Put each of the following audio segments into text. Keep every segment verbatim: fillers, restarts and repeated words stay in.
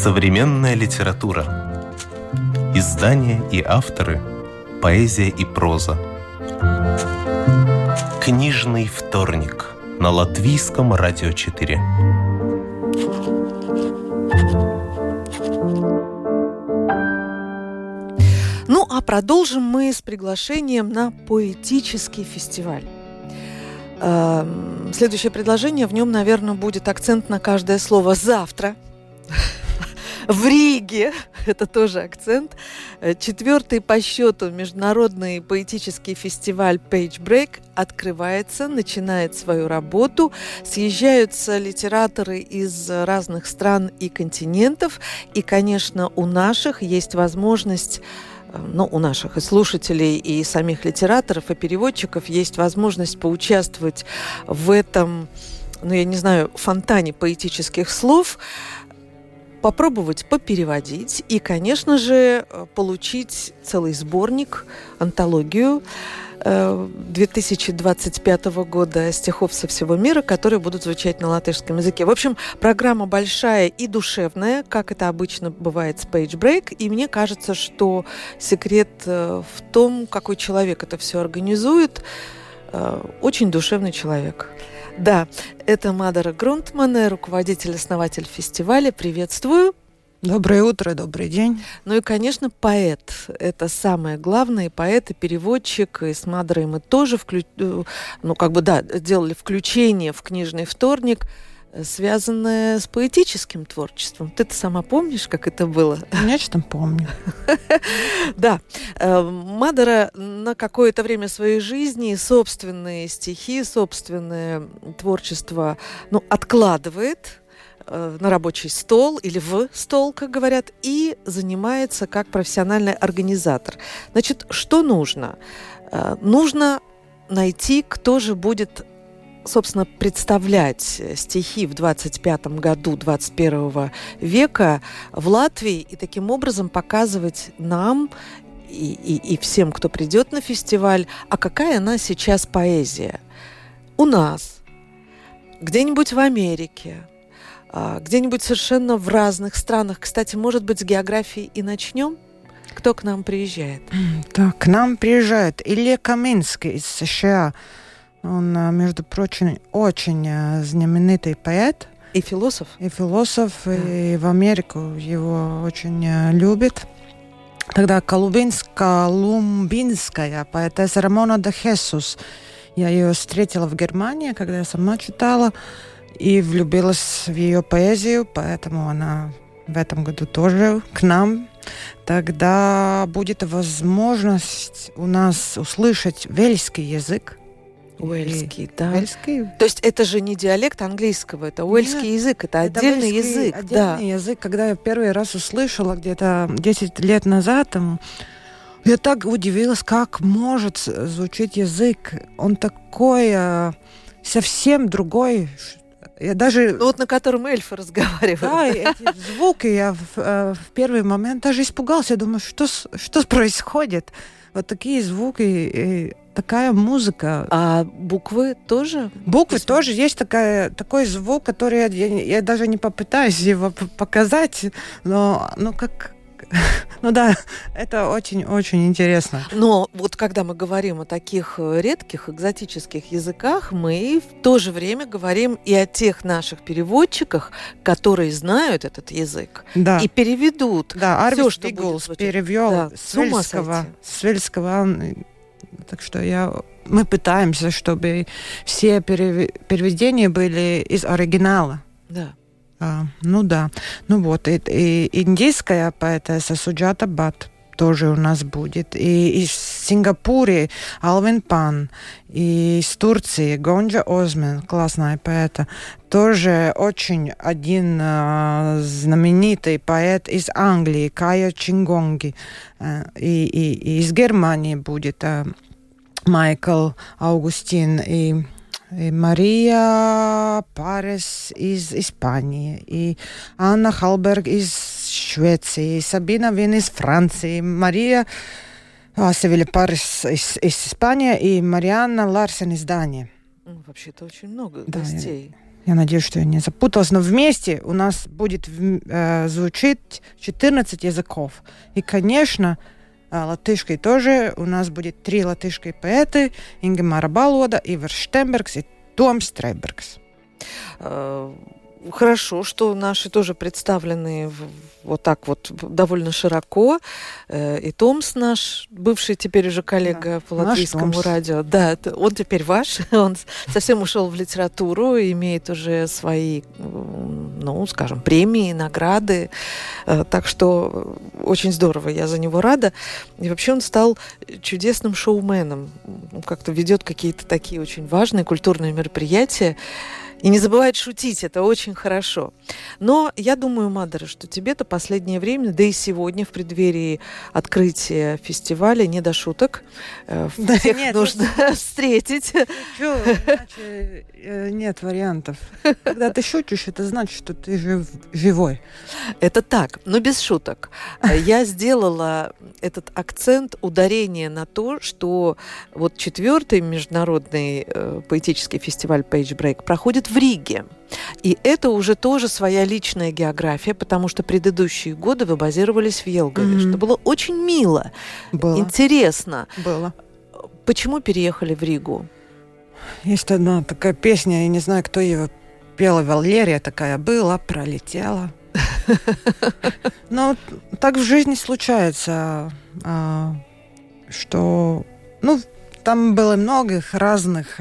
Современная литература. Издания и авторы. Поэзия и проза. Книжный вторник на Латвийском радио четыре. Ну, а продолжим мы с приглашением на поэтический фестиваль. Следующее предложение, в нем, наверное, будет акцент на каждое слово «завтра». В Риге, это тоже акцент, четвертый по счету международный поэтический фестиваль Page Break открывается, начинает свою работу. Съезжаются литераторы из разных стран и континентов. И, конечно, у наших есть возможность, ну, у наших и слушателей, и самих литераторов, и переводчиков есть возможность поучаствовать в этом, ну, я не знаю, фонтане поэтических слов, попробовать попереводить и, конечно же, получить целый сборник, антологию две тысячи двадцать пятого года стихов со всего мира, которые будут звучать на латышском языке. В общем, программа большая и душевная, как это обычно бывает с Page Break, и мне кажется, что секрет в том, какой человек это все организует. Очень душевный человек. Да, это Мадара Грунтмане, руководитель, основатель фестиваля. Приветствую. Доброе утро, добрый день. Ну и, конечно, поэт. Это самое главное. Поэт и переводчик. И с Мадарой мы тоже вклю... ну, как бы, да, делали включение в книжный вторник, связанное с поэтическим творчеством. Ты-то сама помнишь, как это было? Конечно, помню. Да. Мадара на какое-то время своей жизни собственные стихи, собственное творчество, ну, откладывает на рабочий стол или в стол, как говорят, и занимается как профессиональный организатор. Значит, что нужно? Нужно найти, кто же будет, собственно, представлять стихи в двадцать пятом году двадцать первого века в Латвии и таким образом показывать нам и, и, и всем, кто придет на фестиваль, а какая она сейчас поэзия. У нас, где-нибудь в Америке, где-нибудь совершенно в разных странах. Кстати, может быть, с географии и начнем? Кто к нам приезжает? Да, к нам приезжает Илья Каминский из США. Он, между прочим, очень знаменитый поэт. И философ. И философ, да. И в Америку его очень любят. Тогда колумбинская, колумбинская поэтесса Рамона де Хесус. Я ее встретила в Германии, когда я сама читала, и влюбилась в ее поэзию, поэтому она в этом году тоже к нам. Тогда будет возможность у нас услышать вельский язык. Уэльский, да. Уэльский. То есть это же не диалект английского, это уэльский Нет, язык, это, это отдельный язык. Отдельный да. язык. Когда я первый раз услышала где-то десять лет назад, там, я так удивилась, как может звучать язык. Он такой совсем другой. Я даже... Ну, вот на котором эльфы разговаривают. Да, эти звуки, я в, в первый момент даже испугался. Я думаю, что, что происходит? Вот такие звуки, и такая музыка. А буквы тоже? Буквы есть... тоже. Есть такая, такой звук, который я, я, я даже не попытаюсь его показать, но, но как... Ну да, это очень-очень интересно. Но вот когда мы говорим о таких редких, экзотических языках, мы в то же время говорим и о тех наших переводчиках, которые знают этот язык, да. И переведут. Да, все, Арвис что Вигулс будет перевел да, с вельского. С вельского. Так что я, мы пытаемся, чтобы все переведения были из оригинала. Да. А, ну да, ну вот, и, и индийская поэтесса Суджата Бат тоже у нас будет, и из Сингапура Алвин Пан, и из Турции Гонджа Озмен, классная поэта, тоже очень один а, знаменитый поэт из Англии, Кая Чингонги, а, и, и, и из Германии будет а, Майкл Аугустин, и И Мария Парес из Испании, и Анна Халберг из Швеции, и Сабина Вин из Франции, Мария а, Севиля Парес из, из Испании и Марианна Ларсен из Дании. Вообще-то очень много да, гостей. Я надеюсь, что я не запуталась, но вместе у нас будет э, звучить четырнадцать языков. И, конечно, э, латышской тоже у нас будет три латышские поэты: Ингемара Балода, Иварс Штембергс и Томс Трейбергс. Хорошо, что наши тоже представлены вот так вот довольно широко. И Томс наш, бывший теперь уже коллега да, по латвийскому радио, да, он теперь ваш, он совсем ушел в литературу, имеет уже свои, ну, скажем, премии, награды. Так что очень здорово, я за него рада. И вообще он стал чудесным шоуменом. Он как-то ведет какие-то такие очень важные культурные мероприятия. И не забывает шутить, это очень хорошо. Но я думаю, Мадара, что тебе-то последнее время, да и сегодня в преддверии открытия фестиваля, не до шуток. Да, всех нет, нужно нет. встретить. Чё, иначе, нет вариантов. Когда ты шутишь, это значит, что ты жив, живой. Это так, но без шуток. Я сделала этот акцент, ударение на то, что вот четвертый международный э, поэтический фестиваль Page Break проходит в Риге. И это уже тоже своя личная география, потому что предыдущие годы вы базировались в Елгове, mm-hmm. что было очень мило, было. Интересно. Было. Почему переехали в Ригу? Есть одна такая песня, я не знаю, кто ее пела, Валерия такая была, пролетела. Но так в жизни случается, что, ну, там было много разных...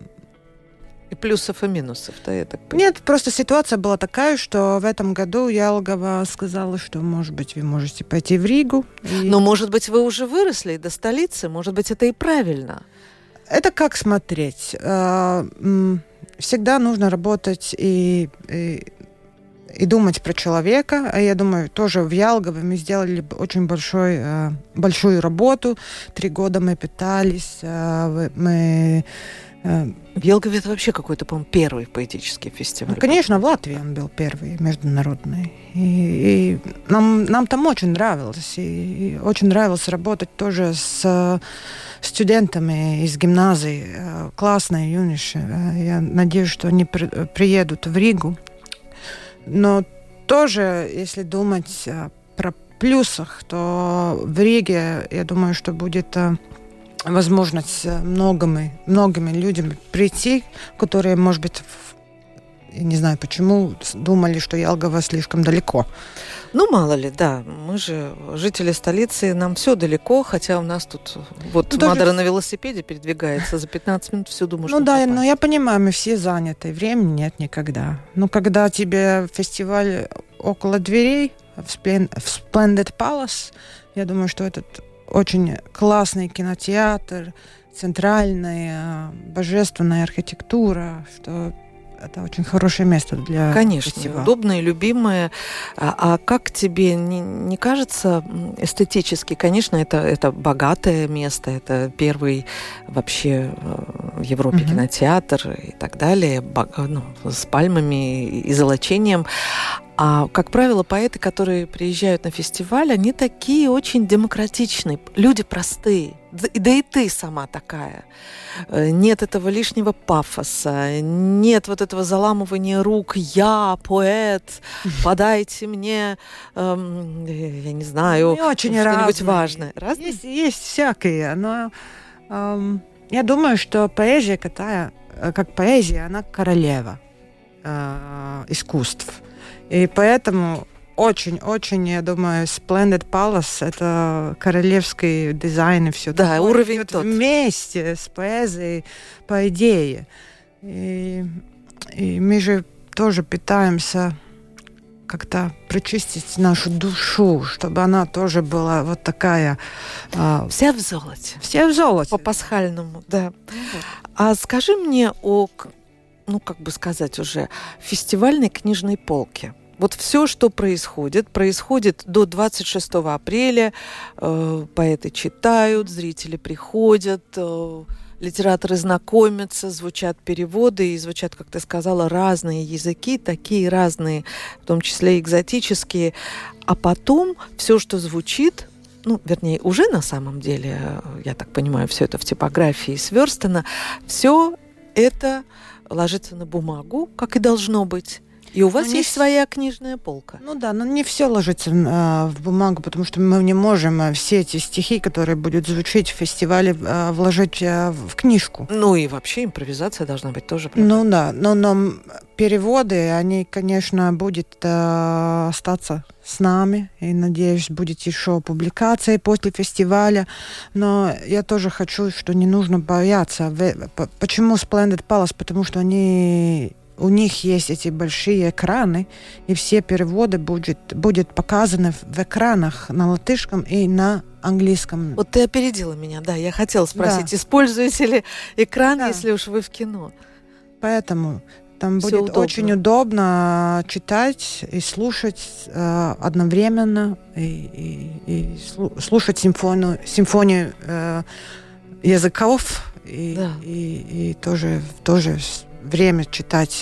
И плюсов, и минусов, да, я так понимаю? Нет, просто ситуация была такая, что в этом году Елгова сказала, что, может быть, вы можете пойти в Ригу. И... Но, может быть, вы уже выросли до столицы, может быть, это и правильно. Это как смотреть. Всегда нужно работать и, и, и думать про человека. А я думаю, тоже в Елгове мы сделали очень большой, большую работу. Три года мы питались, мы... В Елгове это вообще какой-то, по-моему, первый поэтический фестиваль. Ну, конечно, в Латвии он был первый, международный. И, и нам, нам там очень нравилось. И, и очень нравилось работать тоже с студентами из гимназии. Классные юноши. Я надеюсь, что они при, приедут в Ригу. Но тоже, если думать про плюсах, то в Риге, я думаю, что будет... возможность многими, многими людям прийти, которые, может быть, я не знаю почему, думали, что Елгова слишком далеко. Ну, мало ли, да. Мы же жители столицы, нам все далеко, хотя у нас тут вот ну, Мадара даже... на велосипеде передвигается за пятнадцать минут всюду можно Ну да, попасть. Но я понимаю, мы все заняты, времени нет никогда. Но когда тебе фестиваль около дверей в Splendid Palace, я думаю, что этот очень классный кинотеатр, центральная, божественная архитектура, что это очень хорошее место для Конечно, фестиваля. Удобное, любимое. А, а как тебе не, не кажется эстетически? Конечно, это, это богатое место, это первый вообще в Европе mm-hmm. кинотеатр и так далее, ну, с пальмами и золочением. А, как правило, поэты, которые приезжают на фестиваль, они такие очень демократичные, люди простые. Да, да и ты сама такая. Нет этого лишнего пафоса, нет вот этого заламывания рук. Я поэт, подайте мне, эм, я не знаю, не очень что-нибудь разные. Важное. Разные? Есть, есть всякие, но эм, я думаю, что поэзия, какая, как поэзия, она королева э, искусств. И поэтому очень-очень, я думаю, Splendid Palace — это королевский дизайн и все. Да, уровень тот. Вместе с поэзией, по идее. И, и мы же тоже пытаемся как-то прочистить нашу душу, чтобы она тоже была вот такая... А, вся в золоте. Вся в золоте. По-пасхальному, да. Вот. А скажи мне о... ну, как бы сказать уже, фестивальной книжной полке. Вот все, что происходит, происходит до двадцать шестого апреля. Э, поэты читают, зрители приходят, э, литераторы знакомятся, звучат переводы, и звучат, как ты сказала, разные языки, такие разные, в том числе экзотические. А потом все, что звучит, ну, вернее, уже на самом деле, я так понимаю, все это в типографии сверстано, все это ложится на бумагу, как и должно быть. И у вас ну, есть не... своя книжная полка. Ну да, но не все ложится э, в бумагу, потому что мы не можем э, все эти стихи, которые будут звучать в фестивале, э, вложить э, в книжку. Ну и вообще импровизация должна быть тоже, правда? Ну да, но, но переводы, они, конечно, будут э, остаться с нами. И, надеюсь, будет еще публикации после фестиваля. Но я тоже хочу, что не нужно бояться. Почему Splendid Palace? Потому что они... У них есть эти большие экраны, и все переводы будет, будет показаны в экранах на латышском и на английском. Вот ты опередила меня, да. Я хотела спросить, да. используете ли экран, да. если уж вы в кино? Поэтому там Всё будет удобно. очень удобно читать и слушать э, одновременно, и, и, и слушать симфонию, симфонию э, языков, и, да. и, и тоже, тоже время читать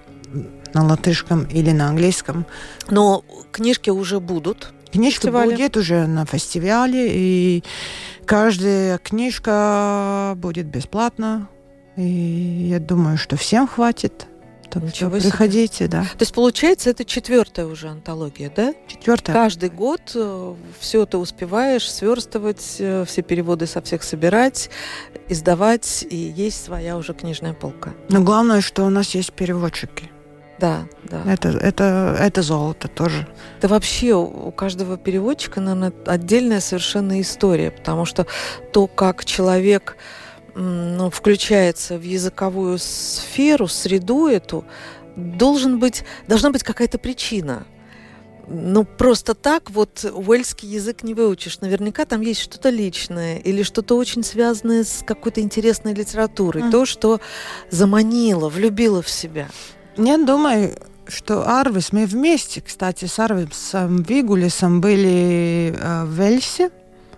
на латышском или на английском. Но книжки уже будут. Книжка будет уже на фестивале, и каждая книжка будет бесплатна. И я думаю, что всем хватит. Так что приходите, да. То есть, получается, это четвертая уже антология, да? Четвертая. Каждый год все ты успеваешь сверстывать, все переводы со всех собирать, издавать, и есть своя уже книжная полка. Но главное, что у нас есть переводчики. Да, да. Это, это, это золото тоже. Да вообще у каждого переводчика, наверное, отдельная совершенно история, потому что то, как человек... Ну, включается в языковую сферу, среду эту, должен быть, должна быть какая-то причина. Ну, просто так вот уэльский язык не выучишь. Наверняка там есть что-то личное или что-то очень связанное с какой-то интересной литературой. Mm. То, что заманило, влюбило в себя. Я думаю, что Арвис, мы вместе, кстати, с Арвисом Вигулисом были э, в Вельсе.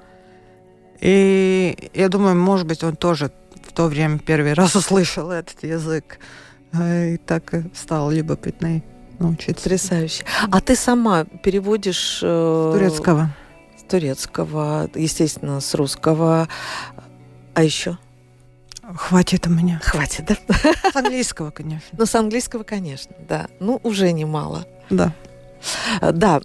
И я думаю, может быть, он тоже в то время первый раз услышал этот язык. И так стал любопытный научиться. Потрясающе. А ты сама переводишь... С турецкого. С турецкого, естественно, с русского. А еще? Хватит у меня. Хватит, да? С английского, конечно. Ну, с английского, конечно, да. Ну, уже немало. Да. Да.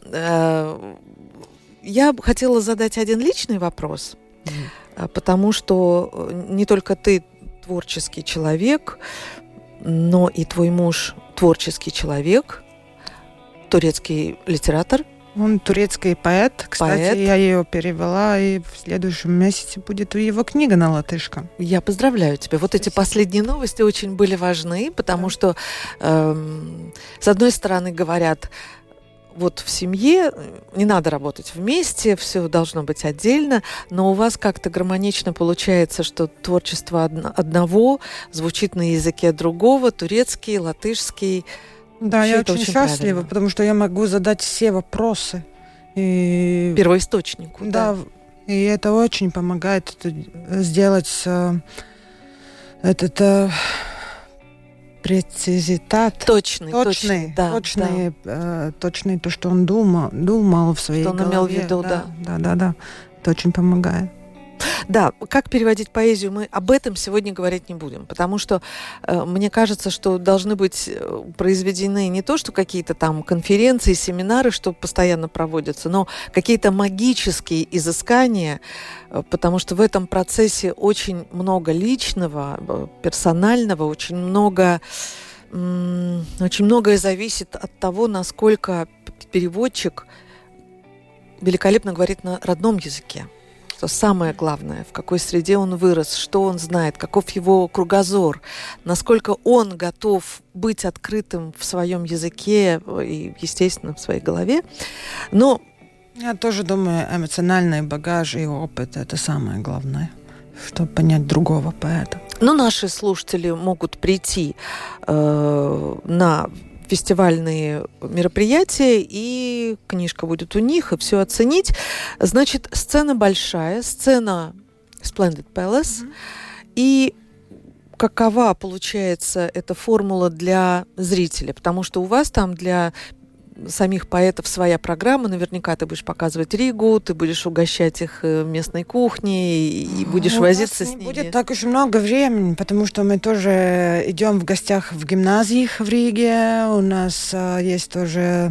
Я хотела задать один личный вопрос. Mm. Потому что не только ты творческий человек, но и твой муж творческий человек, турецкий литератор. Он турецкий поэт. Кстати, поэт. Я ее перевела, и в следующем месяце будет его книга на латышском. Я поздравляю тебя. Вот эти последние новости очень были важны, потому да. что, эм, с одной стороны, говорят, вот в семье не надо работать вместе, все должно быть отдельно, но у вас как-то гармонично получается, что творчество одного звучит на языке другого, турецкий, латышский. Да, вообще я очень, очень счастлива, правильно. Потому что я могу задать все вопросы. И... Первоисточнику. Да, да, и это очень помогает сделать э, этот... Э, прецизитат. Точный, точный, точный, да, точный, да. Э, точный то, что он думал, думал в своей что он голове. имел в виду, да. Да, да, да, да. Это очень помогает. Да, как переводить поэзию, мы об этом сегодня говорить не будем, потому что э, мне кажется, что должны быть произведены не то, что какие-то там конференции, семинары, что постоянно проводятся, но какие-то магические изыскания, э, потому что в этом процессе очень много личного, персонального, очень много, э, очень многое зависит от того, насколько переводчик великолепно говорит на родном языке. Что самое главное, в какой среде он вырос, что он знает, каков его кругозор, насколько он готов быть открытым в своем языке и, естественно, в своей голове. Но я тоже думаю, эмоциональный багаж и опыт – это самое главное, чтобы понять другого поэта. Но наши слушатели могут прийти э, на фестивальные мероприятия, и книжка будет у них, и все оценить. Значит, сцена большая, сцена Splendid Palace. Mm-hmm. И какова получается эта формула для зрителя? Потому что у вас там для самих поэтов своя программа. Наверняка ты будешь показывать Ригу, ты будешь угощать их местной кухней и будешь ну, возиться у нас с не ними. Будет так уж много времени, потому что мы тоже идем в гостях в гимназиях в Риге. У нас а, есть тоже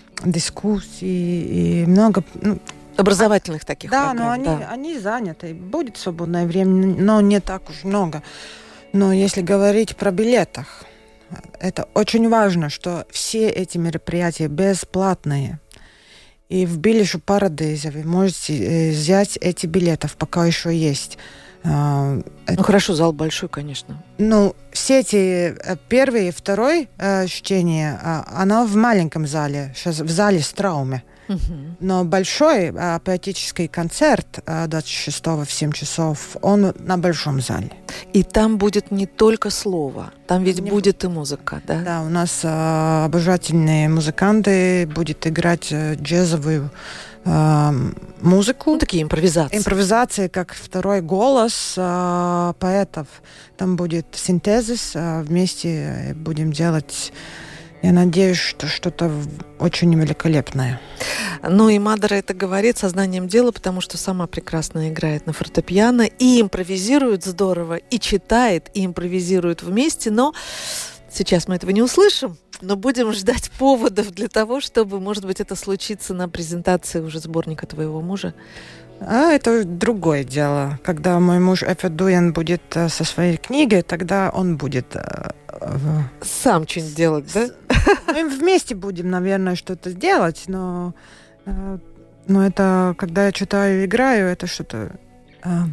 дискуссии и много... Ну, образовательных таких да, программ. но они, Да, они заняты. Будет свободное время, но не так уж много. Но если говорить про билетах, это очень важно, что все эти мероприятия бесплатные. И в Билишу Парадизе вы можете взять эти билеты, пока еще есть. Ну это... хорошо, зал большой, конечно. Ну, все эти первые и второе чтение, оно в маленьком зале, сейчас в зале Страуме. Uh-huh. Но большой а, поэтический концерт а, двадцать шестого в семь часов, он на большом зале. И там будет не только слово, там ведь не будет и музыка, да? Да, у нас а, обожательные музыканты будут играть а, джазовую а, музыку. Ну, такие импровизации. Импровизации, как второй голос а, поэтов. Там будет синтезис, а, вместе будем делать... Я надеюсь, что что-то очень великолепное. Ну и Мадара это говорит сознанием дела, потому что сама прекрасно играет на фортепиано и импровизирует здорово, и читает, и импровизирует вместе, но сейчас мы этого не услышим, но будем ждать поводов для того, чтобы, может быть, это случится на презентации уже сборника твоего мужа. А это другое дело. Когда мой муж Эфе Дуян будет uh, со своей книгой, тогда он будет... Uh, uh, сам что-нибудь делать, да? Мы вместе будем, наверное, что-то делать, но, uh, но это, когда я читаю и играю, это что-то uh,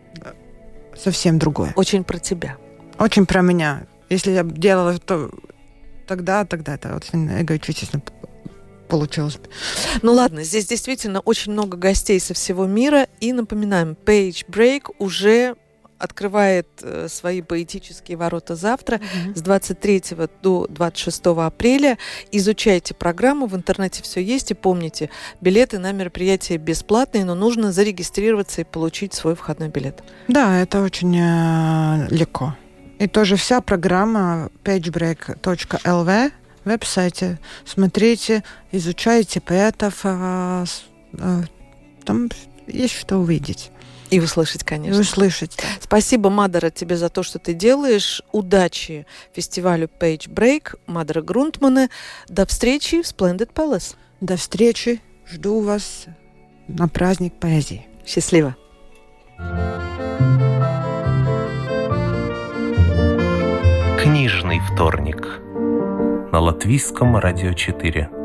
совсем другое. Очень про тебя. Очень про меня. Если я делала то тогда, тогда это очень эгоистично получилось. Ну ладно, здесь действительно очень много гостей со всего мира. И напоминаем, Page Break уже открывает э, свои поэтические ворота завтра mm-hmm. с двадцать третьего до двадцать шестого апреля. Изучайте программу, в интернете все есть. И помните, билеты на мероприятие бесплатные, но нужно зарегистрироваться и получить свой входной билет. Да, это очень э, легко. И тоже вся программа пейджбрейк точка эл ви веб-сайте. Смотрите, изучайте поэтов. А, а, там есть что увидеть. И услышать, конечно. И услышать. Спасибо, Мадара, тебе за то, что ты делаешь. Удачи фестивалю Page Break. Мадара Грунтмане. До встречи в Splendid Palace. До встречи. Жду вас на праздник поэзии. Счастливо. Книжный вторник на Латвийском радио четыре.